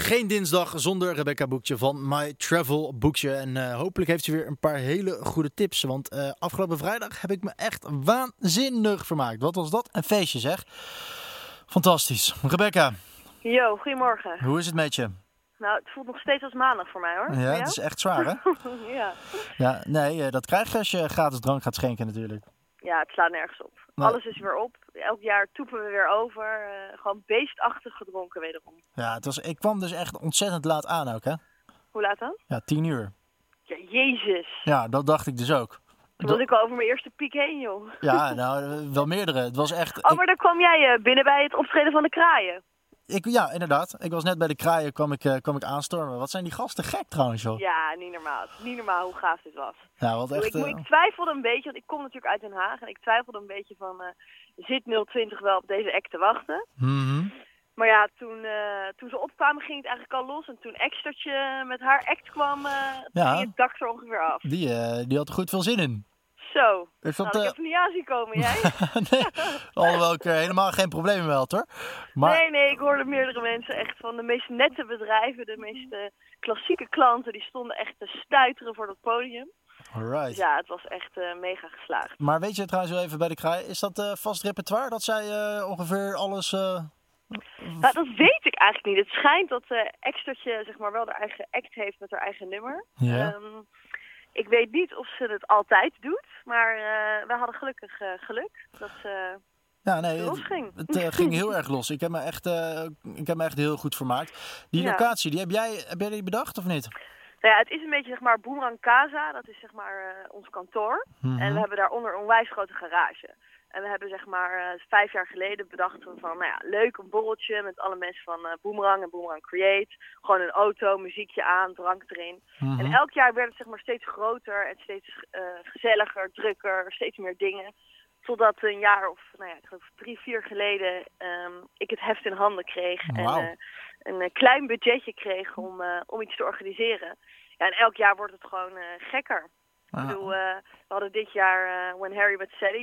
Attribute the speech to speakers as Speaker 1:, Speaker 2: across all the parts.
Speaker 1: geen dinsdag zonder Rebecca Boekje van My Travel Boekje. En hopelijk heeft ze weer een paar hele goede tips. Want afgelopen vrijdag heb ik me echt waanzinnig vermaakt. Wat was dat? Een feestje zeg. Fantastisch. Rebecca.
Speaker 2: Yo, goedemorgen.
Speaker 1: Hoe is het met je?
Speaker 2: Nou, het voelt nog steeds als maandag voor mij hoor.
Speaker 1: Ja, het is echt zwaar hè?
Speaker 2: Ja.
Speaker 1: Ja, nee, dat krijg je als je gratis drank gaat schenken natuurlijk.
Speaker 2: Ja, het slaat nergens op.
Speaker 1: Nee.
Speaker 2: Alles is weer op. Elk jaar toepen we weer over. Gewoon beestachtig gedronken wederom.
Speaker 1: Ja, ik kwam dus echt ontzettend laat aan ook hè?
Speaker 2: Hoe laat dan?
Speaker 1: Ja, 10:00.
Speaker 2: Ja, jezus.
Speaker 1: Ja, dat dacht ik dus ook.
Speaker 2: Toen was ik al over mijn eerste piek heen, joh.
Speaker 1: Ja, nou, wel meerdere. Het was echt...
Speaker 2: Oh, maar dan kwam jij binnen bij het optreden van de kraaien.
Speaker 1: Ja, inderdaad. Ik was net bij de kraaien, kwam ik aanstormen. Wat zijn die gasten gek trouwens, joh.
Speaker 2: Ja, niet normaal. Het is niet normaal hoe gaaf dit was.
Speaker 1: Ja, wat echt...
Speaker 2: Ik twijfelde een beetje, want ik kom natuurlijk uit Den Haag. En ik twijfelde een beetje van, zit 020 wel op deze act te wachten?
Speaker 1: Mhm.
Speaker 2: Maar ja, toen ze opkwamen ging het eigenlijk al los. En toen Extertje met haar act kwam,
Speaker 1: Ja.
Speaker 2: ging het dak er ongeveer af.
Speaker 1: Die had er goed veel zin in.
Speaker 2: Zo,
Speaker 1: Ik
Speaker 2: had ik even niet aan zien komen, jij?
Speaker 1: Nee, alhoewel ik er helemaal geen problemen mee had hoor. Maar...
Speaker 2: Nee, ik hoorde meerdere mensen echt van de meest nette bedrijven, de meest klassieke klanten, die stonden echt te stuiteren voor dat podium.
Speaker 1: Alright.
Speaker 2: Dus ja, het was echt mega geslaagd.
Speaker 1: Maar weet je trouwens wel even bij de kraai, is dat vast repertoire dat zij ongeveer alles...
Speaker 2: Nou, dat weet ik eigenlijk niet. Het schijnt dat Extertje zeg maar wel haar eigen act heeft met haar eigen nummer.
Speaker 1: Ja.
Speaker 2: Ik weet niet of ze het altijd doet, maar we hadden gelukkig geluk dat
Speaker 1: Ja, nee,
Speaker 2: los ging.
Speaker 1: Het ging heel erg los. Ik heb me echt heel goed vermaakt. Die locatie, heb jij die bedacht of niet?
Speaker 2: Nou ja, het is een beetje zeg maar Boomerang Casa, dat is zeg maar ons kantoor.
Speaker 1: Mhm.
Speaker 2: En we hebben daaronder een onwijs grote garage. En we hebben zeg maar 5 jaar geleden bedacht van, nou ja, leuk een borreltje met alle mensen van Boomerang en Boomerang Create. Gewoon een auto, muziekje aan, drank erin.
Speaker 1: Mhm.
Speaker 2: En elk jaar werd het zeg maar steeds groter en steeds gezelliger, drukker, steeds meer dingen. Totdat een jaar of, nou ja, ik geloof 3-4 geleden ik het heft in handen kreeg.
Speaker 1: Wauw.
Speaker 2: En een klein budgetje kreeg om iets te organiseren. Ja, en elk jaar wordt het gewoon gekker.
Speaker 1: Ah.
Speaker 2: Ik bedoel, we hadden dit jaar When Harry Met Sally,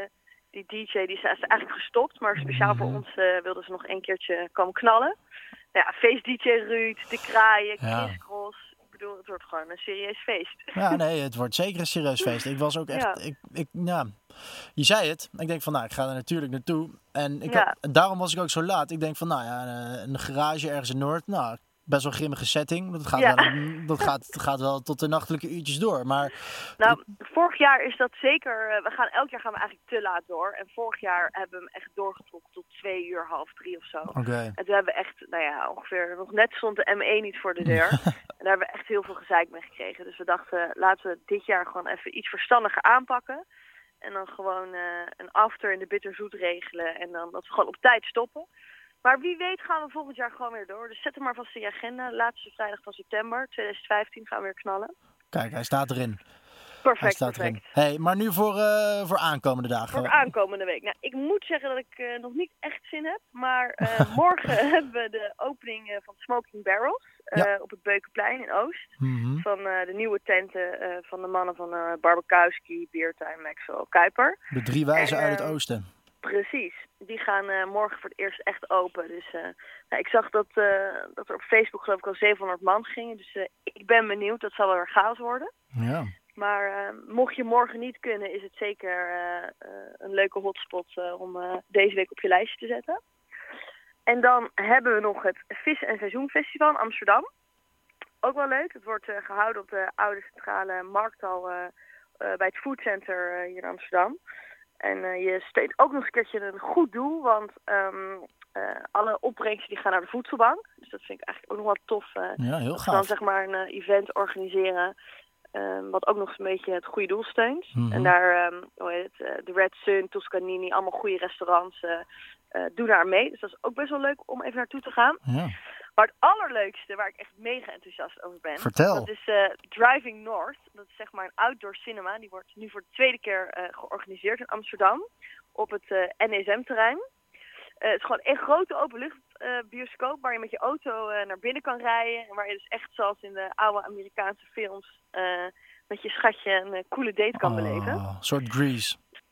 Speaker 2: die DJ, die is eigenlijk gestopt. Maar speciaal voor ons wilden ze nog een keertje komen knallen. Nou ja, feest-DJ Ruud, de kraaien, Chris Cross. Ik bedoel, het wordt gewoon een serieus feest.
Speaker 1: Ja, nee, het wordt zeker een serieus feest. Ik was ook echt...
Speaker 2: Ja.
Speaker 1: Je zei het. Ik denk van, nou, ik ga er natuurlijk naartoe. En daarom was ik ook zo laat. Ik denk van, nou ja, een garage ergens in Noord. Nou, best wel grimmige setting. Dat gaat wel tot de nachtelijke uurtjes door. Maar...
Speaker 2: Nou, vorig jaar is dat zeker... elk jaar gaan we eigenlijk te laat door. En vorig jaar hebben we hem echt doorgetrokken tot 2:30, 2:30 of zo.
Speaker 1: Okay.
Speaker 2: En toen hebben we echt, nou ja, ongeveer... Nog net stond de M1 niet voor de deur. En daar hebben we echt heel veel gezeik mee gekregen. Dus we dachten, laten we dit jaar gewoon even iets verstandiger aanpakken. En dan gewoon een after in de Bitterzoet regelen. En dan dat we gewoon op tijd stoppen. Maar wie weet gaan we volgend jaar gewoon weer door. Dus zet hem maar vast in je agenda. Laatste vrijdag van september 2015 gaan we weer knallen.
Speaker 1: Kijk, hij staat erin.
Speaker 2: Perfect.
Speaker 1: Erin. Hey, maar nu voor aankomende dagen.
Speaker 2: Voor aankomende week. Nou, ik moet zeggen dat ik nog niet echt zin heb. Maar morgen hebben we de opening van Smoking Barrels. Op het Beukenplein in Oost.
Speaker 1: Mm-hmm.
Speaker 2: Van de nieuwe tenten van de mannen van Barbakowski, Beertime, Maxwell, Kuiper.
Speaker 1: De 3 wijzen uit het oosten.
Speaker 2: Precies. Die gaan morgen voor het eerst echt open. Dus ik zag dat er op Facebook geloof ik al 700 man gingen. Dus ik ben benieuwd. Dat zal wel weer chaos worden.
Speaker 1: Ja.
Speaker 2: Maar mocht je morgen niet kunnen, is het zeker een leuke hotspot om deze week op je lijstje te zetten. En dan hebben we nog het Vis- en Seizoenfestival in Amsterdam. Ook wel leuk. Het wordt gehouden op de oude centrale markthal bij het Foodcenter hier in Amsterdam. En je steunt ook nog eens een keertje een goed doel, want alle opbrengsten die gaan naar de voedselbank. Dus dat vind ik eigenlijk ook nog wel tof.
Speaker 1: Ja, heel
Speaker 2: dat
Speaker 1: gaaf.
Speaker 2: we dan zeg maar een event organiseren wat ook nog eens een beetje het goede doel steunt.
Speaker 1: Mm-hmm.
Speaker 2: En daar, de Red Sun, Toscanini, allemaal goede restaurants doen daar mee. Dus dat is ook best wel leuk om even naartoe te gaan.
Speaker 1: Ja.
Speaker 2: Maar het allerleukste, waar ik echt mega enthousiast over ben...
Speaker 1: Vertel.
Speaker 2: Dat is Driving North. Dat is zeg maar een outdoor cinema. Die wordt nu voor de tweede keer georganiseerd in Amsterdam. Op het NSM-terrein. Het is gewoon een grote openluchtbioscoop waar je met je auto naar binnen kan rijden. En waar je dus echt zoals in de oude Amerikaanse films met je schatje een coole date kan beleven.
Speaker 1: Een soort Grease.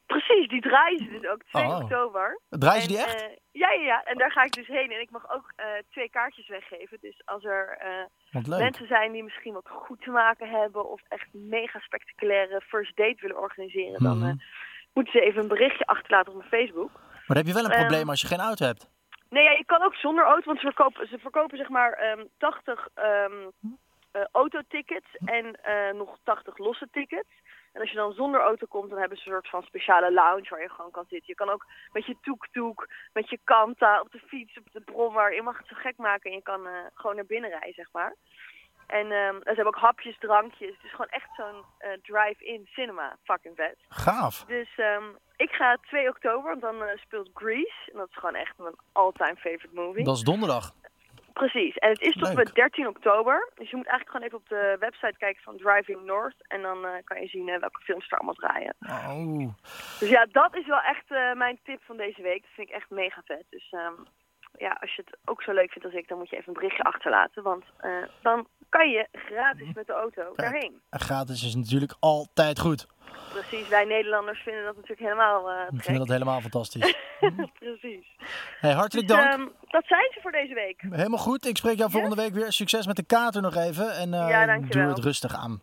Speaker 2: Precies, die draaien ze dus ook 2
Speaker 1: Oh.
Speaker 2: oktober.
Speaker 1: Draaien ze die echt?
Speaker 2: Ja. En daar ga ik dus heen. En ik mag ook 2 kaartjes weggeven. Dus als er
Speaker 1: Wat leuk.
Speaker 2: mensen zijn die misschien wat goed te maken hebben... of echt een mega spectaculaire first date willen organiseren... dan moeten ze even een berichtje achterlaten op mijn Facebook.
Speaker 1: Maar dan heb je wel een probleem als je geen auto hebt.
Speaker 2: Nee, ja, je kan ook zonder auto, want ze verkopen zeg maar 80 autotickets en nog 80 losse tickets. En als je dan zonder auto komt, dan hebben ze een soort van speciale lounge waar je gewoon kan zitten. Je kan ook met je tuk-tuk, met je kanta, op de fiets, op de brommer. Je mag het zo gek maken en je kan gewoon naar binnen rijden, zeg maar. En ze hebben ook hapjes, drankjes. Het is gewoon echt zo'n drive-in cinema. Fucking vet.
Speaker 1: Gaaf.
Speaker 2: Dus ik ga 2 oktober, want dan speelt Grease. En dat is gewoon echt mijn all-time favorite movie.
Speaker 1: Dat is donderdag.
Speaker 2: Precies. En het is tot en met 13 oktober. Dus je moet eigenlijk gewoon even op de website kijken van Driving North. En dan kan je zien welke films er allemaal draaien.
Speaker 1: Oh.
Speaker 2: Dus ja, dat is wel echt mijn tip van deze week. Dat vind ik echt mega vet. Dus ja, als je het ook zo leuk vindt als ik, dan moet je even een berichtje achterlaten. Want dan kan je gratis met de auto daarheen.
Speaker 1: En gratis is natuurlijk altijd goed.
Speaker 2: Precies, wij Nederlanders vinden dat natuurlijk helemaal
Speaker 1: Ik vind dat helemaal fantastisch.
Speaker 2: Precies.
Speaker 1: Hey, hartelijk
Speaker 2: Dus,
Speaker 1: dank.
Speaker 2: dat zijn ze voor deze week.
Speaker 1: Helemaal goed. Ik spreek jou volgende week weer. Succes met de kater nog even. En
Speaker 2: Ja, dankjewel.
Speaker 1: doe het rustig aan.